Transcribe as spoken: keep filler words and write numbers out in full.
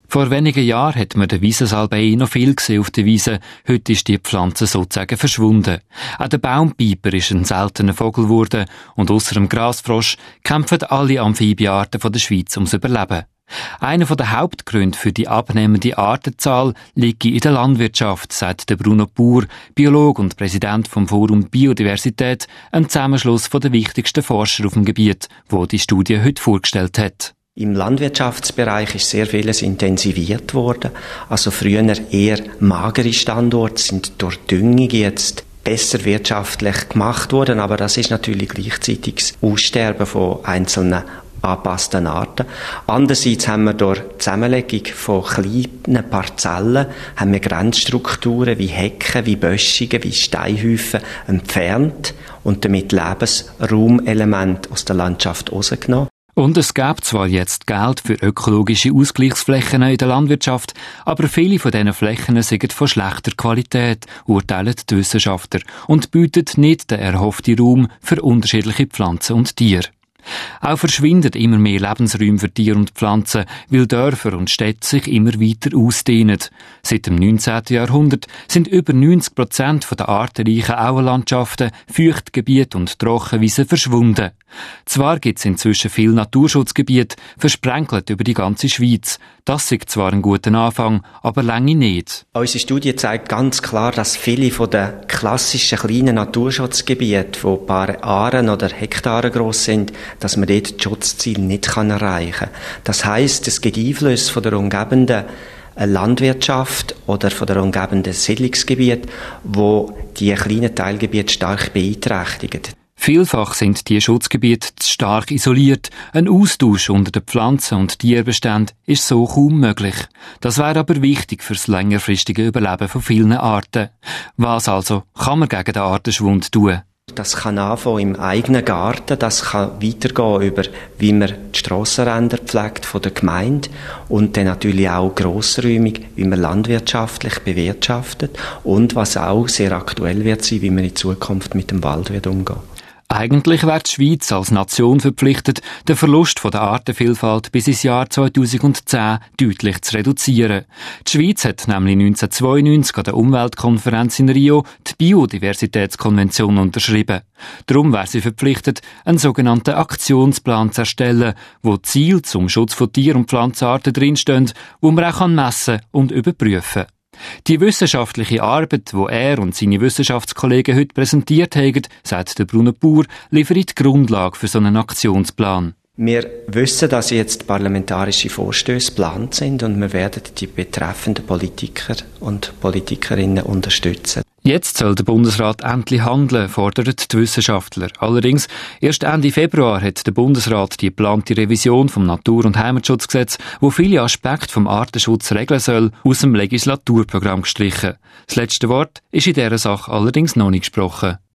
Vor wenigen Jahren hat man den Wiesensalbei noch viel gesehen auf der Wiese. Heute ist die Pflanze sozusagen verschwunden. Auch der Baumpieper ist ein seltener Vogel geworden. Und ausser dem Grasfrosch kämpfen alle Amphibienarten der Schweiz ums Überleben. Einer der Hauptgründe für die abnehmende Artenzahl liegt in der Landwirtschaft, sagt der Bruno Bauer, Biologe und Präsident vom Forum Biodiversität, ein Zusammenschluss der wichtigsten Forscher auf dem Gebiet, wo die Studie heute vorgestellt hat. Im Landwirtschaftsbereich ist sehr vieles intensiviert worden. Also früher eher magere Standorte sind durch Düngung jetzt besser wirtschaftlich gemacht worden, aber das ist natürlich gleichzeitig das Aussterben von einzelnen angepassten Arten. Andererseits haben wir durch die Zusammenlegung von kleinen Parzellen haben wir Grenzstrukturen wie Hecken, wie Böschungen, wie Steinhäufen entfernt und damit Lebensraumelemente aus der Landschaft rausgenommen. Und es gäbe zwar jetzt Geld für ökologische Ausgleichsflächen in der Landwirtschaft, aber viele von diesen Flächen sind von schlechter Qualität, urteilen die Wissenschaftler, und bieten nicht den erhofften Raum für unterschiedliche Pflanzen und Tiere. Auch verschwinden immer mehr Lebensräume für Tiere und Pflanzen, weil Dörfer und Städte sich immer weiter ausdehnen. Seit dem neunzehnten Jahrhundert sind über neunzig Prozent der artenreichen Auenlandschaften, Feuchtgebiete und Trockenwiesen verschwunden. Zwar gibt es inzwischen viele Naturschutzgebiete, versprenkelt über die ganze Schweiz. Das ist zwar ein guter Anfang, aber lange nicht. Unsere Studie zeigt ganz klar, dass viele von den klassischen kleinen Naturschutzgebieten, die ein paar Aren oder Hektare gross sind, dass man dort das Schutzziel nicht erreichen kann. Das heisst, es gibt Einflüsse von der umgebenden Landwirtschaft oder von der umgebenden Siedlungsgebiet, wo die kleinen Teilgebiete stark beeinträchtigen. Vielfach sind die Schutzgebiete zu stark isoliert. Ein Austausch unter den Pflanzen- und Tierbeständen ist so kaum möglich. Das wäre aber wichtig für das längerfristige Überleben von vielen Arten. Was also kann man gegen den Artenschwund tun? Das kann anfangen im eigenen Garten, das kann weitergehen über, wie man die Strassenränder pflegt von der Gemeinde und dann natürlich auch grossräumig, wie man landwirtschaftlich bewirtschaftet und was auch sehr aktuell wird sein, wie man in Zukunft mit dem Wald wird umgehen. Eigentlich wäre die Schweiz als Nation verpflichtet, den Verlust von der Artenvielfalt bis ins Jahr zweitausendzehn deutlich zu reduzieren. Die Schweiz hat nämlich neunzehnhundertzweiundneunzig an der Umweltkonferenz in Rio die Biodiversitätskonvention unterschrieben. Darum wäre sie verpflichtet, einen sogenannten Aktionsplan zu erstellen, wo Ziele zum Schutz von Tier- und Pflanzenarten drinstehen, wo man auch messen und überprüfen kann. Die wissenschaftliche Arbeit, die er und seine Wissenschaftskollegen heute präsentiert haben, sagt der Bruno Bauer, liefert die Grundlage für so einen Aktionsplan. Wir wissen, dass jetzt parlamentarische Vorstöße geplant sind und wir werden die betreffenden Politiker und Politikerinnen unterstützen. Jetzt soll der Bundesrat endlich handeln, fordern die Wissenschaftler. Allerdings, erst Ende Februar hat der Bundesrat die geplante Revision vom Natur- und Heimatschutzgesetz, wo viele Aspekte vom Artenschutz regeln soll, aus dem Legislaturprogramm gestrichen. Das letzte Wort ist in dieser Sache allerdings noch nicht gesprochen.